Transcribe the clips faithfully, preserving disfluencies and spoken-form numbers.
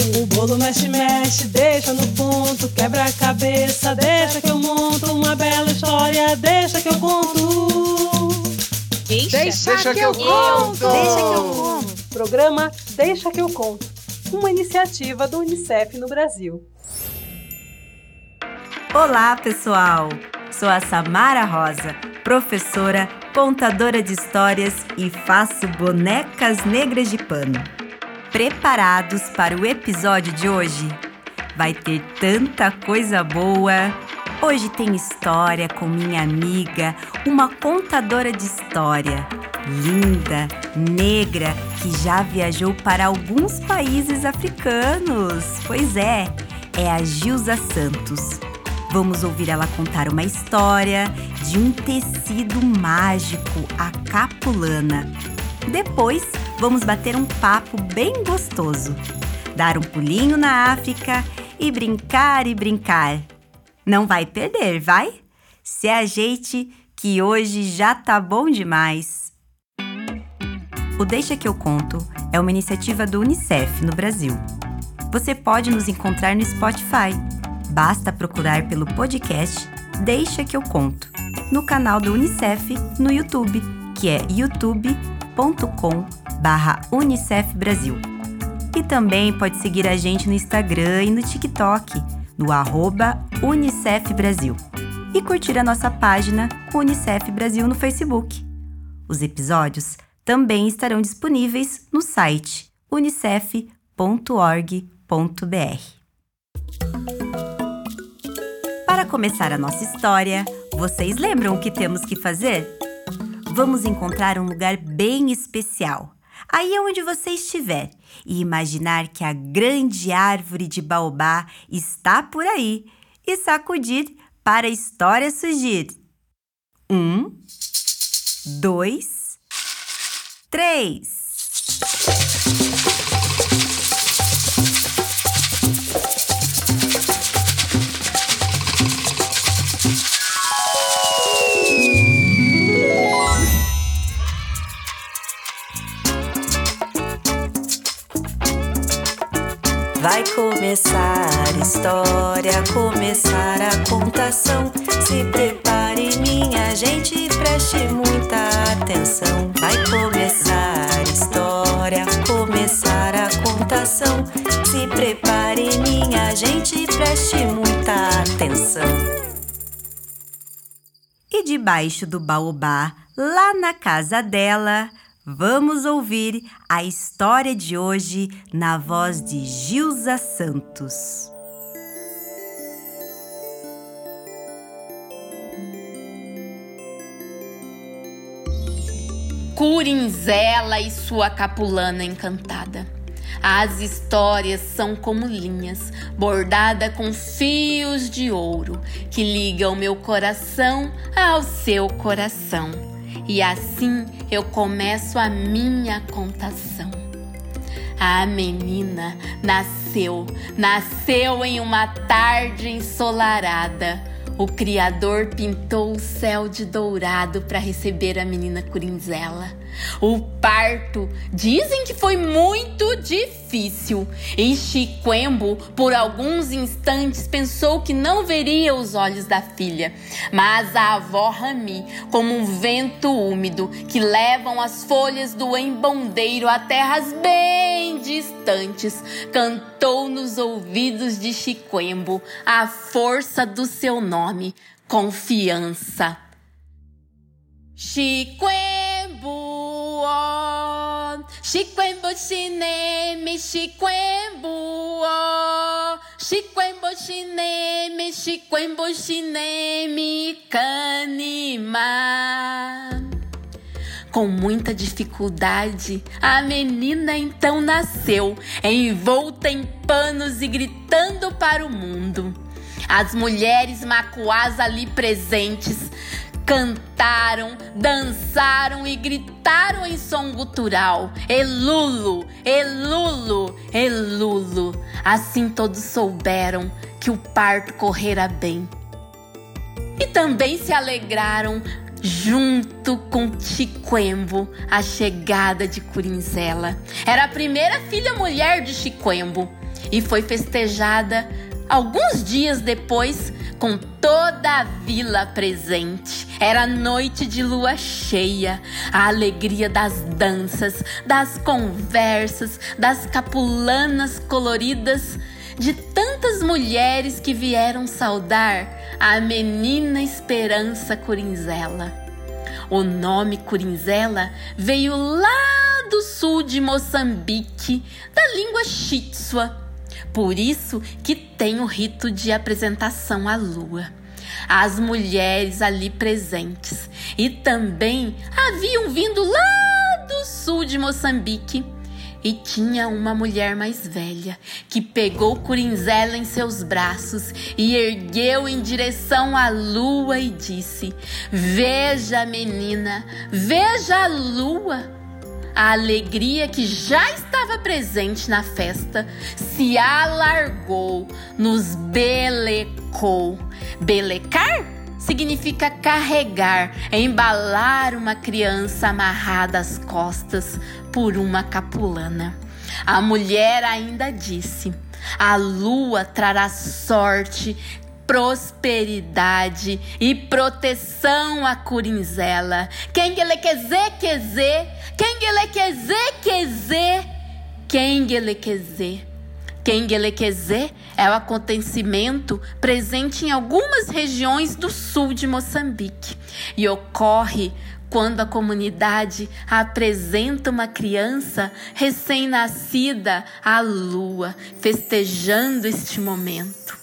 O bolo mexe, mexe, deixa no ponto, quebra a cabeça, deixa que eu monto uma bela história, deixa que eu conto. Deixa, deixa, deixa que, que eu conto. Deixa que eu conto. Programa Deixa que eu conto, uma iniciativa do Unicef no Brasil. Olá, pessoal! Sou a Samara Rosa, professora, contadora de histórias e faço bonecas negras de pano. Preparados para o episódio de hoje? Vai ter tanta coisa boa! Hoje tem história com minha amiga, uma contadora de história, linda, negra, que já viajou para alguns países africanos. Pois é, é a Gilza Santos. Vamos ouvir ela contar uma história de um tecido mágico, a capulana. Depois, vamos bater um papo bem gostoso, dar um pulinho na África e brincar e brincar. Não vai perder, vai? Se ajeite que hoje já tá bom demais. O Deixa que eu conto é uma iniciativa do Unicef no Brasil. Você pode nos encontrar no Spotify. Basta procurar pelo podcast Deixa que eu conto, no canal do Unicef no YouTube, que é youtube ponto com barra Unicef Brasil. E também pode seguir a gente no Instagram e no TikTok, no arroba Unicef Brasil. E curtir a nossa página Unicef Brasil no Facebook. Os episódios também estarão disponíveis no site unicef ponto org ponto br. Para começar a nossa história, vocês lembram o que temos que fazer? Vamos encontrar um lugar bem especial, aí onde você estiver, e imaginar que a grande árvore de baobá está por aí e sacudir para a história surgir. Um, dois, três. Vai começar a história, começar a contação. Se prepare, minha gente, preste muita atenção. Vai começar a história, começar a contação. Se prepare, minha gente, preste muita atenção. E debaixo do baobá, lá na casa dela, vamos ouvir a história de hoje na voz de Gilza Santos. Curinzela e sua capulana encantada. As histórias são como linhas, bordada com fios de ouro, que ligam meu coração ao seu coração. E assim eu começo a minha contação. A menina nasceu, nasceu em uma tarde ensolarada. O Criador pintou o céu de dourado para receber a menina Curinzela. O parto dizem que foi muito difícil. E Chiquembo, por alguns instantes, pensou que não veria os olhos da filha. Mas a avó Rami, como um vento úmido que levam as folhas do embondeiro a terras bem distantes, cantou nos ouvidos de Chiquembo a força do seu nome, confiança. Chiquembo, oh, Chiquembo chineme, Chiquembo, oh, Chiquembo chineme, Chiquembo chineme, canima. Com muita dificuldade, a menina então nasceu, envolta em panos e gritando para o mundo. As mulheres macuás ali presentes cantaram, dançaram e gritaram em som gutural: Elulo, Elulo, Elulo. Assim todos souberam que o parto correra bem. E também se alegraram, junto com Chiquembo, a chegada de Curinzela. Era a primeira filha mulher de Chiquembo. e foi festejada alguns dias depois com toda a vila presente. Era noite de lua cheia, a alegria das danças, das conversas, das capulanas coloridas, de tantas mulheres que vieram saudar a menina Esperança Curinzela. O nome Curinzela veio lá do sul de Moçambique, da língua xitsua. Por isso que tem o rito de apresentação à lua. As mulheres ali presentes e também haviam vindo lá do sul de Moçambique. E tinha uma mulher mais velha que pegou Curinzela em seus braços e ergueu em direção à lua e disse: "Veja, menina, veja a lua." A alegria que já estava presente na festa se alargou, nos belecou. Belecar significa carregar, embalar uma criança amarrada às costas por uma capulana. A mulher ainda disse: "A lua trará sorte, prosperidade e proteção a Curinzela. Quengelequezê, quezê, quengelequezê, quezê, quengelequezê." Quengelequezê é o acontecimento presente em algumas regiões do sul de Moçambique e ocorre quando a comunidade apresenta uma criança recém-nascida à lua, festejando este momento.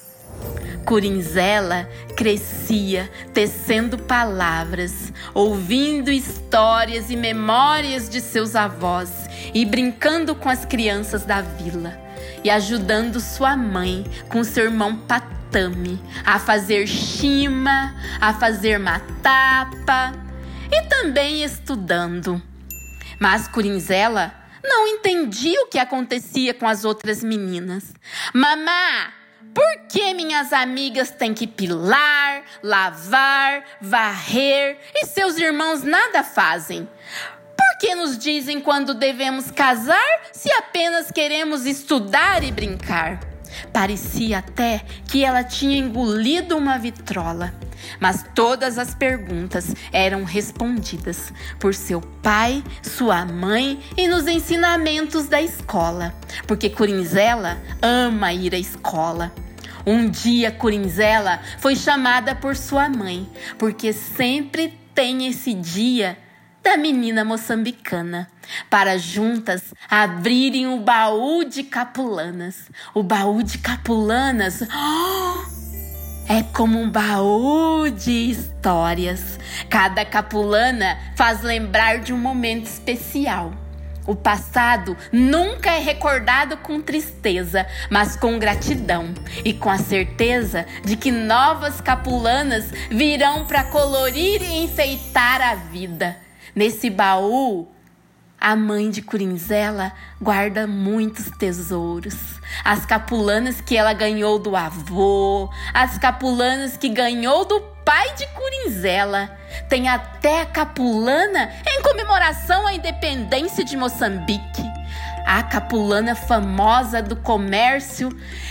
Curinzela crescia tecendo palavras, ouvindo histórias e memórias de seus avós e brincando com as crianças da vila e ajudando sua mãe com seu irmão Patame a fazer chima, a fazer matapa e também estudando. Mas Curinzela não entendia o que acontecia com as outras meninas. "Mamá, por que minhas amigas têm que pilar, lavar, varrer e seus irmãos nada fazem? Por que nos dizem quando devemos casar se apenas queremos estudar e brincar?" Parecia até que ela tinha engolido uma vitrola, mas todas as perguntas eram respondidas por seu pai, sua mãe e nos ensinamentos da escola, porque Curinzela ama ir à escola. Um dia Curinzela foi chamada por sua mãe, porque sempre tem esse dia da menina moçambicana, para juntas abrirem o baú de capulanas. O baú de capulanas oh, é como um baú de histórias. Cada capulana faz lembrar de um momento especial. O passado nunca é recordado com tristeza, mas com gratidão e com a certeza de que novas capulanas virão para colorir e enfeitar a vida. Nesse baú, a mãe de Curinzela guarda muitos tesouros. As capulanas que ela ganhou do avô, as capulanas que ganhou do pai de Curinzela. Tem até a capulana em comemoração à independência de Moçambique. A capulana famosa do comércio.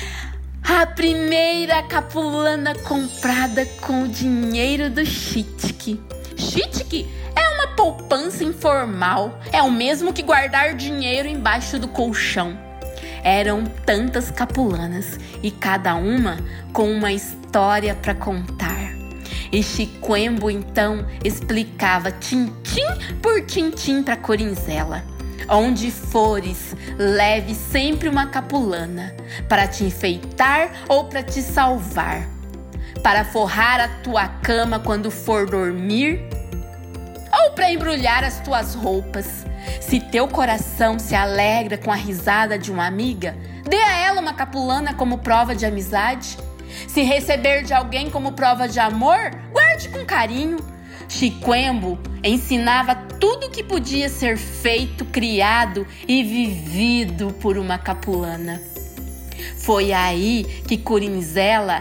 A primeira capulana comprada com o dinheiro do Chitque. Chitque é uma poupança informal. É o mesmo que guardar dinheiro embaixo do colchão. Eram tantas capulanas e cada uma com uma história para contar. E Chiquembo então explicava tintim por tintim para Curinzela. Onde fores, leve sempre uma capulana para te enfeitar ou para te salvar, para forrar a tua cama quando for dormir ou para embrulhar as tuas roupas. Se teu coração se alegra com a risada de uma amiga, dê a ela uma capulana como prova de amizade. Se receber de alguém como prova de amor, guarde com carinho. Chiquembo ensinava tudo o que podia ser feito, criado e vivido por uma capulana. Foi aí que Curinzela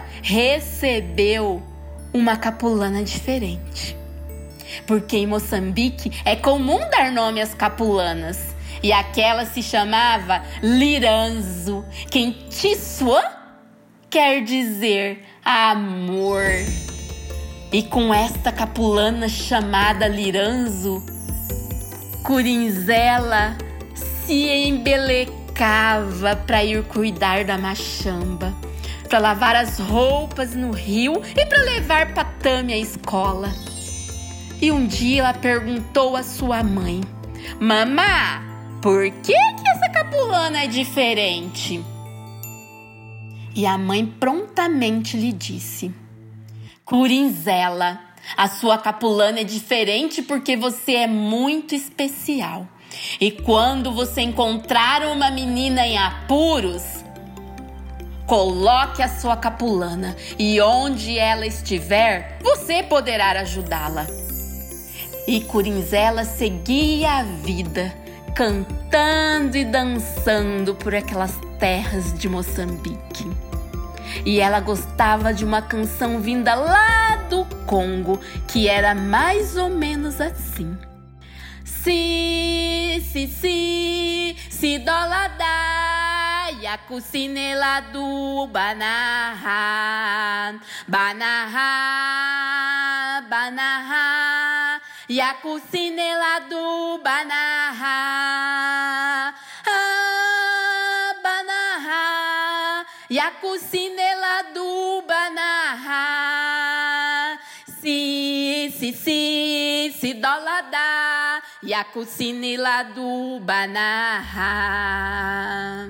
recebeu uma capulana diferente. Porque em Moçambique é comum dar nome às capulanas. E aquela se chamava Liranzo, que em Tissuã quer dizer amor. E com esta capulana chamada Liranzo, Curinzela se embelecava para ir cuidar da machamba, para lavar as roupas no rio e para levar Patame à escola. E um dia ela perguntou à sua mãe: Mamá, por que que essa capulana é diferente? E a mãe prontamente lhe disse: Curinzela, a sua capulana é diferente porque você é muito especial. E quando você encontrar uma menina em apuros, coloque a sua capulana e onde ela estiver, você poderá ajudá-la. E Curinzela seguia a vida, cantando e dançando por aquelas terras de Moçambique. E ela gostava de uma canção vinda lá do Congo, que era mais ou menos assim: Si, si, si, si dolada, yakusinela do banaha, banaha, banaha, yakusinela do banaha, ah, banaha, yakusinela do banaha, si, si, si, si dolada, yakusinela do banaha.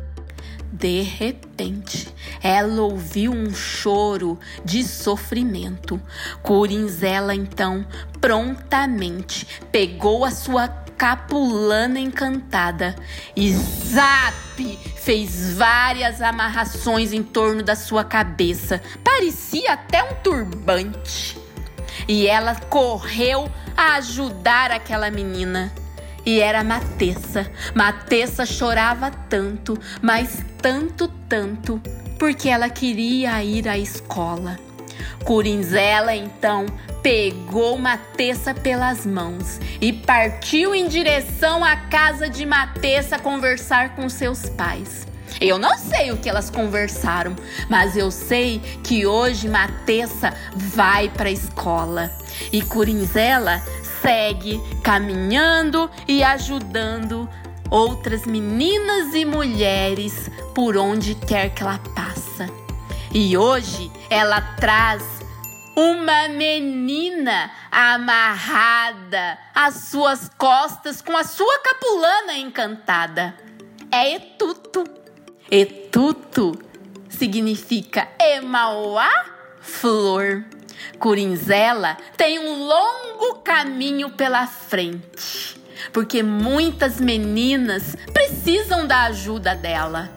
De repente, ela ouviu um choro de sofrimento. Curinzela, então, prontamente pegou a sua capulana encantada e zap! Fez várias amarrações em torno da sua cabeça. Parecia até um turbante. E ela correu a ajudar aquela menina. E era Matessa. Matessa chorava tanto, mas tanto, tanto, porque ela queria ir à escola. Curinzela, então, pegou Matessa pelas mãos e partiu em direção à casa de Matessa conversar com seus pais. Eu não sei o que elas conversaram, mas eu sei que hoje Matessa vai para a escola. E Curinzela segue caminhando e ajudando outras meninas e mulheres por onde quer que ela passa. E hoje ela traz uma menina amarrada às suas costas com a sua capulana encantada. É Etutu. Etutu significa Emauá, flor. Curinzela tem um longo caminho pela frente, porque muitas meninas precisam da ajuda dela.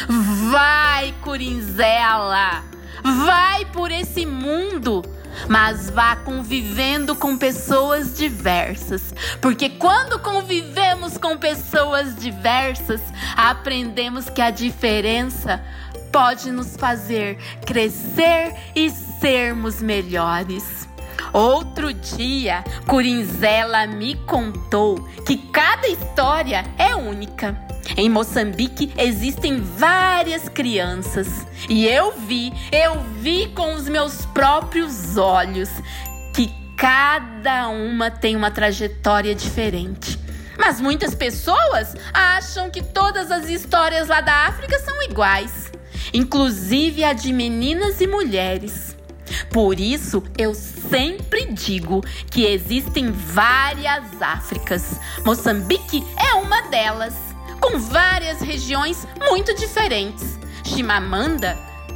Vai, Curinzela, vai por esse mundo, mas vá convivendo com pessoas diversas, porque quando convivemos com pessoas diversas, aprendemos que a diferença pode nos fazer crescer e sermos melhores. Outro dia, Curinzela me contou que cada história é única. Em Moçambique existem várias crianças e eu vi, eu vi com os meus próprios olhos que cada uma tem uma trajetória diferente. Mas muitas pessoas acham que todas as histórias lá da África são iguais, inclusive a de meninas e mulheres. Por isso, eu sempre digo que existem várias Áfricas. Moçambique é uma delas, com várias regiões muito diferentes. Chimamanda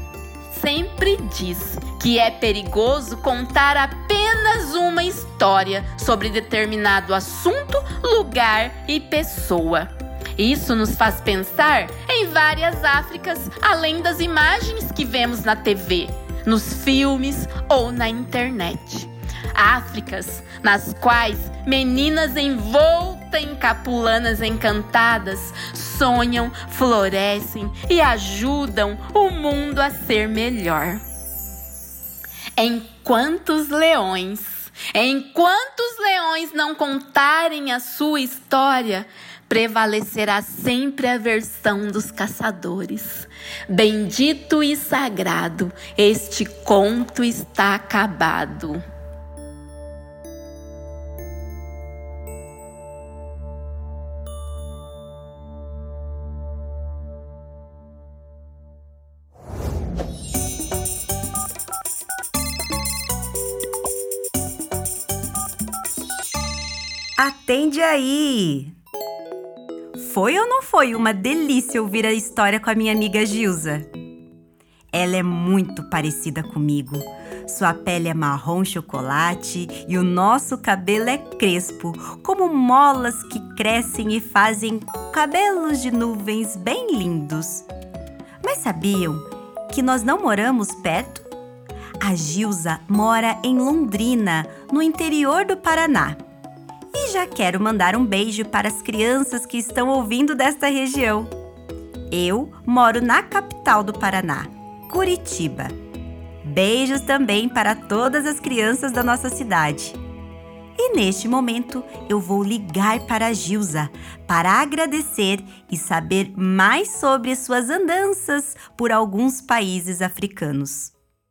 sempre diz que é perigoso contar apenas uma história sobre determinado assunto, lugar e pessoa. Isso nos faz pensar em várias Áfricas, além das imagens que vemos na T V, nos filmes ou na internet. Áfricas nas quais meninas envoltas em capulanas encantadas sonham, florescem e ajudam o mundo a ser melhor. Enquanto os leões, enquanto os leões não contarem a sua história, prevalecerá sempre a versão dos caçadores. Bendito e sagrado, este conto está acabado. Atende aí! Foi ou não foi uma delícia ouvir a história com a minha amiga Gilza? Ela é muito parecida comigo. Sua pele é marrom chocolate e o nosso cabelo é crespo, como molas que crescem e fazem cabelos de nuvens bem lindos. Mas sabiam que nós não moramos perto? A Gilza mora em Londrina, no interior do Paraná. E já quero mandar um beijo para as crianças que estão ouvindo desta região. Eu moro na capital do Paraná, Curitiba. Beijos também para todas as crianças da nossa cidade. E neste momento eu vou ligar para a Gilza para agradecer e saber mais sobre suas andanças por alguns países africanos.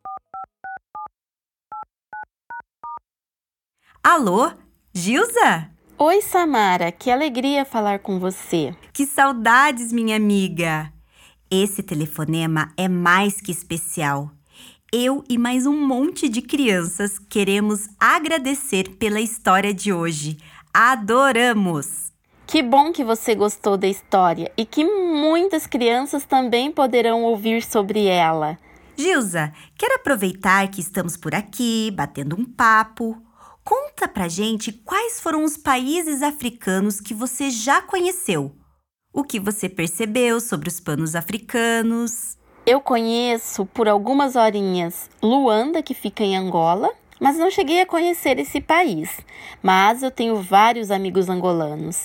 Alô? Gilza? Oi, Samara, que alegria falar com você. Que saudades, minha amiga! Esse telefonema é mais que especial. Eu e mais um monte de crianças queremos agradecer pela história de hoje. Adoramos! Que bom que você gostou da história e que muitas crianças também poderão ouvir sobre ela. Gilza, quero aproveitar que estamos por aqui, batendo um papo. Conta pra gente quais foram os países africanos que você já conheceu. O que você percebeu sobre os panos africanos? Eu conheço por algumas horinhas Luanda, que fica em Angola, mas não cheguei a conhecer esse país. Mas eu tenho vários amigos angolanos.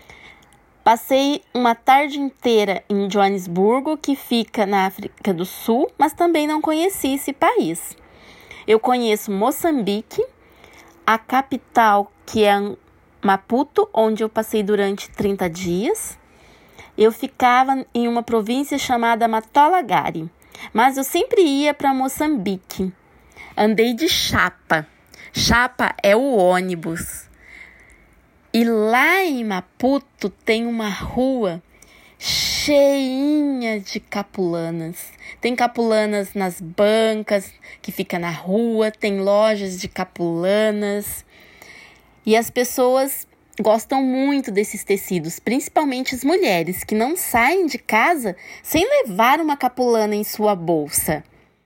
Passei uma tarde inteira em Joanesburgo, que fica na África do Sul, mas também não conheci esse país. Eu conheço Moçambique, a capital, que é Maputo, onde eu passei durante trinta dias. Eu ficava em uma província chamada Matolagari, mas eu sempre ia para Moçambique. Andei de chapa. Chapa é o ônibus. E lá em Maputo tem uma rua cheinha de capulanas. Tem capulanas nas bancas, que fica na rua, tem lojas de capulanas. E as pessoas gostam muito desses tecidos, principalmente as mulheres, que não saem de casa sem levar uma capulana em sua bolsa.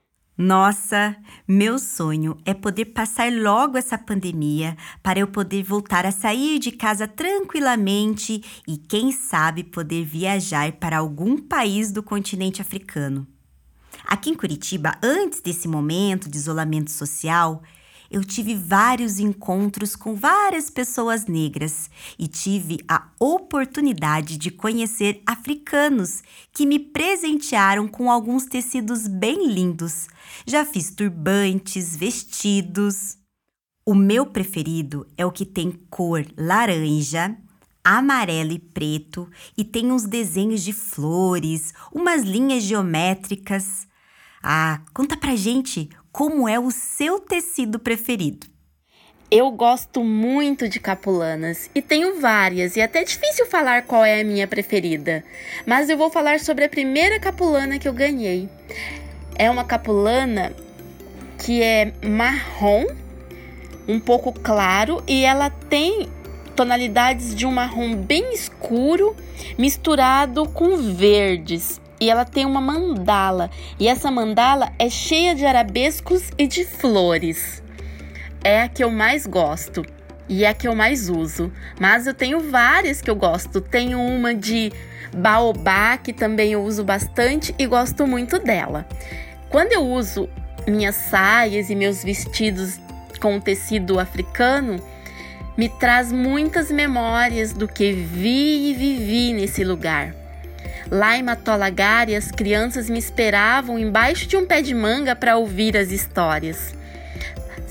Nossa, meu sonho é poder passar logo essa pandemia para eu poder voltar a sair de casa tranquilamente e, quem sabe, poder viajar para algum país do continente africano. Aqui em Curitiba, antes desse momento de isolamento social, eu tive vários encontros com várias pessoas negras e tive a oportunidade de conhecer africanos que me presentearam com alguns tecidos bem lindos. Já fiz turbantes, vestidos. O meu preferido é o que tem cor laranja, amarelo e preto e tem uns desenhos de flores, umas linhas geométricas. Ah, conta pra gente como é o seu tecido preferido. Eu gosto muito de capulanas e tenho várias, e é até difícil falar qual é a minha preferida. Mas eu vou falar sobre a primeira capulana que eu ganhei. É uma capulana que é marrom, um pouco claro, e ela tem tonalidades de um marrom bem escuro misturado com verdes. E ela tem uma mandala, e essa mandala é cheia de arabescos e de flores. É a que eu mais gosto e é a que eu mais uso, mas eu tenho várias que eu gosto. Tenho uma de baobá, que também eu uso bastante e gosto muito dela. Quando eu uso minhas saias e meus vestidos com tecido africano, me traz muitas memórias do que vi e vivi nesse lugar. Lá em Matolagari, as crianças me esperavam embaixo de um pé de manga para ouvir as histórias.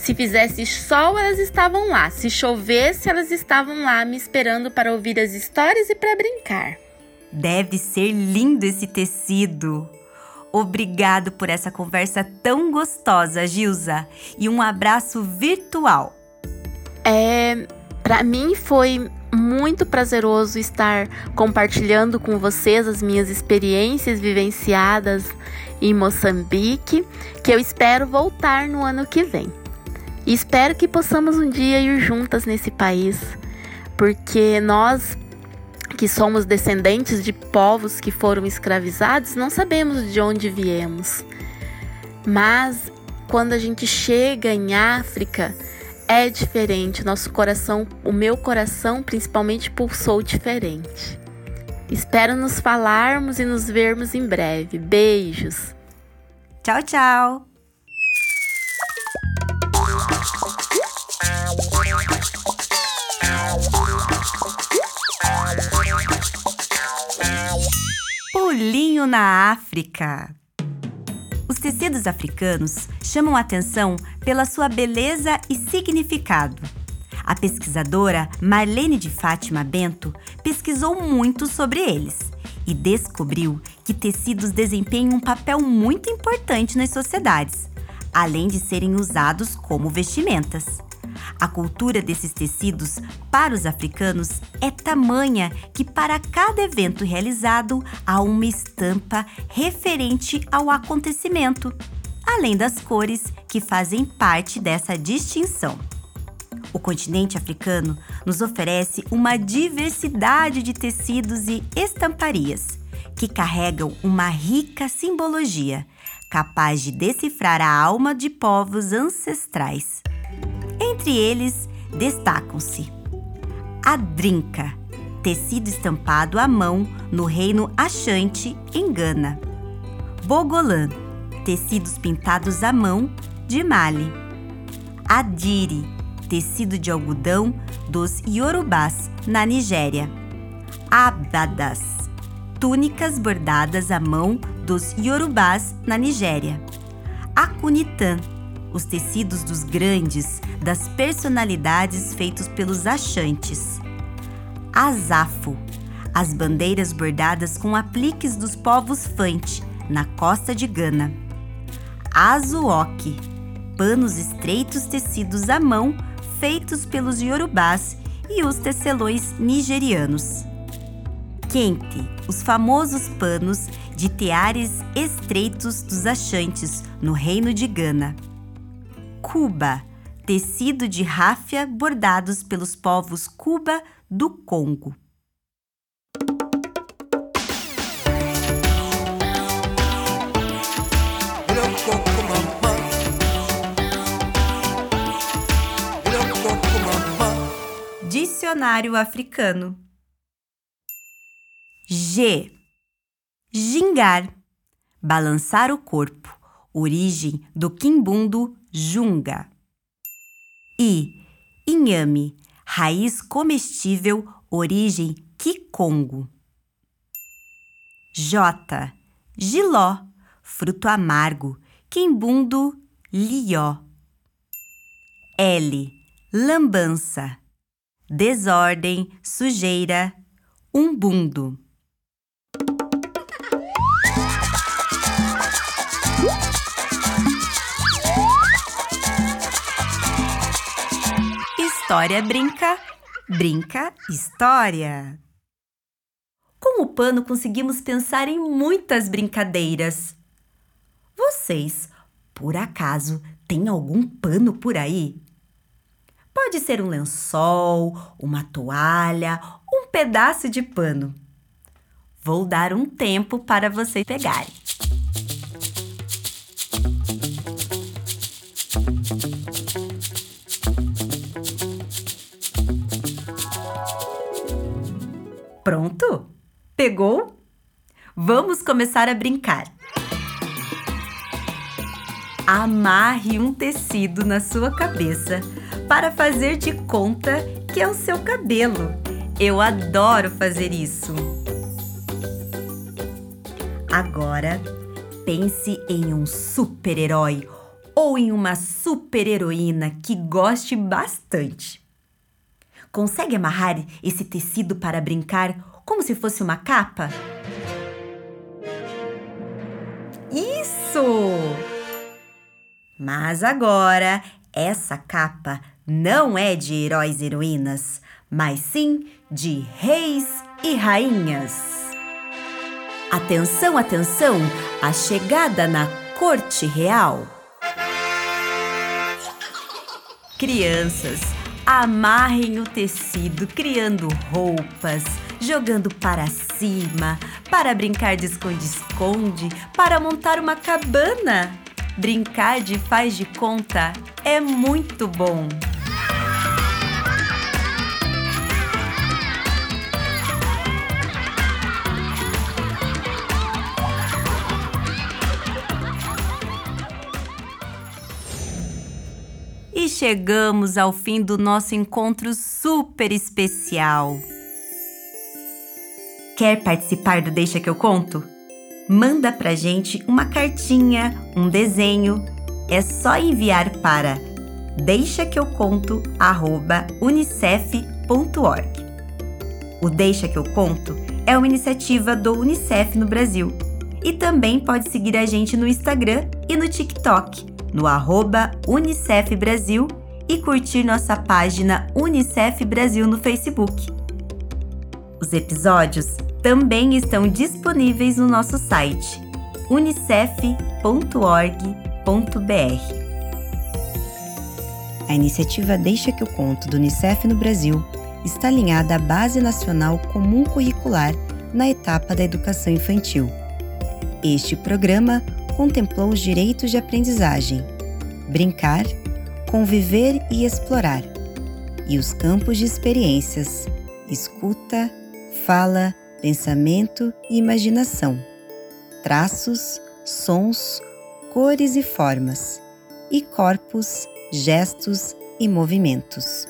Se fizesse sol, elas estavam lá. Se chovesse, elas estavam lá me esperando para ouvir as histórias e para brincar. Deve ser lindo esse tecido. Obrigado por essa conversa tão gostosa, Gilza. E um abraço virtual. É, para mim foi muito prazeroso estar compartilhando com vocês as minhas experiências vivenciadas em Moçambique, que eu espero voltar no ano que vem. E espero que possamos um dia ir juntas nesse país, porque nós que somos descendentes de povos que foram escravizados, não sabemos de onde viemos. Mas quando a gente chega em África, é diferente. Nosso coração, o meu coração principalmente, pulsou diferente. Espero nos falarmos e nos vermos em breve. Beijos. Tchau, tchau. Pulinho na África. Os tecidos africanos chamam a atenção pela sua beleza e significado. A pesquisadora Marlene de Fátima Bento pesquisou muito sobre eles e descobriu que tecidos desempenham um papel muito importante nas sociedades, além de serem usados como vestimentas. A cultura desses tecidos para os africanos é tamanha que para cada evento realizado há uma estampa referente ao acontecimento, além das cores que fazem parte dessa distinção. O continente africano nos oferece uma diversidade de tecidos e estamparias que carregam uma rica simbologia, capaz de decifrar a alma de povos ancestrais. Entre eles, destacam-se a drinca, tecido estampado à mão no reino Ashanti, em Gana. Bogolã, tecidos pintados à mão, de Mali. Adire, tecido de algodão dos Yorubás, na Nigéria. Abadas, túnicas bordadas à mão dos Yorubás, na Nigéria. Akunitã, os tecidos dos grandes, das personalidades feitos pelos Ashantis. Azafo, as bandeiras bordadas com apliques dos povos Fante, na costa de Gana. Azuoque, panos estreitos tecidos à mão, feitos pelos Yorubás e os tecelões nigerianos. Kente, os famosos panos de teares estreitos dos Ashantis, no reino de Gana. Cuba, tecido de ráfia bordados pelos povos Cuba do Congo. Dicionário africano. G. Gingar, balançar o corpo, origem do quimbundo junga. I. Inhame, raiz comestível, origem kikongo. J. Giló, fruto amargo, quimbundo lió. L. Lambança, desordem, sujeira, umbundo. História brinca, brinca história. Com o pano conseguimos pensar em muitas brincadeiras. Vocês, por acaso, têm algum pano por aí? Pode ser um lençol, uma toalha, um pedaço de pano. Vou dar um tempo para vocês pegarem. Pronto? Pegou? Vamos começar a brincar. Amarre um tecido na sua cabeça para fazer de conta que é o seu cabelo. Eu adoro fazer isso. Agora, pense em um super-herói ou em uma super-heroína que goste bastante. Consegue amarrar esse tecido para brincar como se fosse uma capa? Isso! Mas agora, essa capa não é de heróis e heroínas, mas sim de reis e rainhas. Atenção, atenção, a chegada na corte real. Crianças, amarrem o tecido criando roupas, jogando para cima, para brincar de esconde-esconde, para montar uma cabana. Brincar de faz de conta é muito bom. E chegamos ao fim do nosso encontro super especial. Quer participar do Deixa que eu conto? Manda pra gente uma cartinha, um desenho. É só enviar para deixa que eu conto arroba unicef ponto org. O Deixa que eu conto é uma iniciativa do Unicef no Brasil. E também pode seguir a gente no Instagram e no TikTok, no arroba Unicef Brasil, e curtir nossa página Unicef Brasil no Facebook. Os episódios também estão disponíveis no nosso site unicef ponto org ponto br. A iniciativa Deixa que eu conto do Unicef no Brasil está alinhada à Base Nacional Comum Curricular na etapa da educação infantil. Este programa contemplou os direitos de aprendizagem, brincar, conviver e explorar, e os campos de experiências, escuta, fala, pensamento e imaginação, traços, sons, cores e formas, e corpos, gestos e movimentos.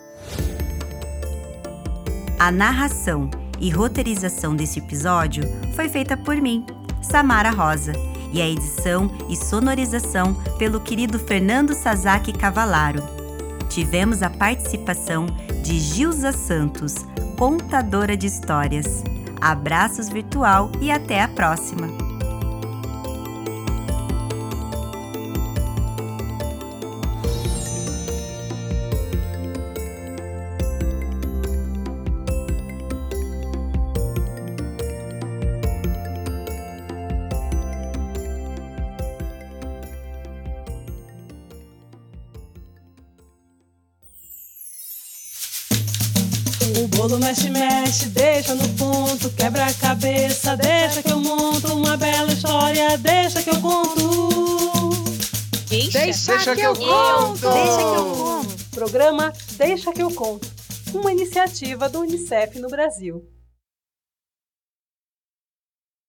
A narração e roteirização desse episódio foi feita por mim, Samara Rosa, e a edição e sonorização pelo querido Fernando Sasaki Cavalaro. Tivemos a participação de Gilza Santos, contadora de histórias. Abraços virtual e até a próxima! O bolo mexe, mexe, deixa no ponto, quebra a cabeça, deixa que eu monto uma bela história, deixa que eu conto. Deixa, Deixa, deixa que, que eu eu conto. Deixa que eu conto. Programa Deixa que eu conto, uma iniciativa do Unicef no Brasil.